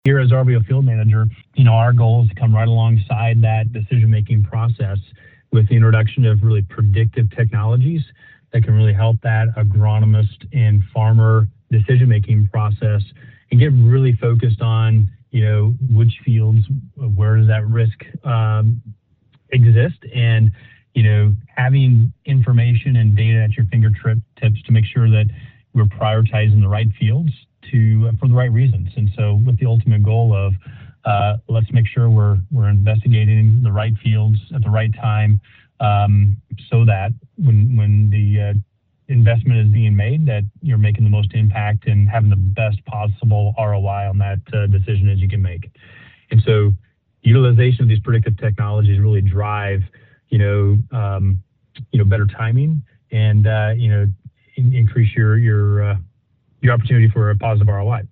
Here as RVO field manager, our goal is to come right alongside that decision-making process with the introduction of really predictive technologies that can really help that agronomist and farmer decision-making process and get really focused on, which fields, where does that risk exist, and, having information and data at your fingertips to make sure that we're prioritizing the right fields for the right reasons. And so with the ultimate goal of let's make sure we're investigating the right fields at the right time, so that when the investment is being made, that you're making the most impact and having the best possible ROI on that decision as you can make. And so utilization of these predictive technologies really drive, better timing and, increase your opportunity for a positive ROI.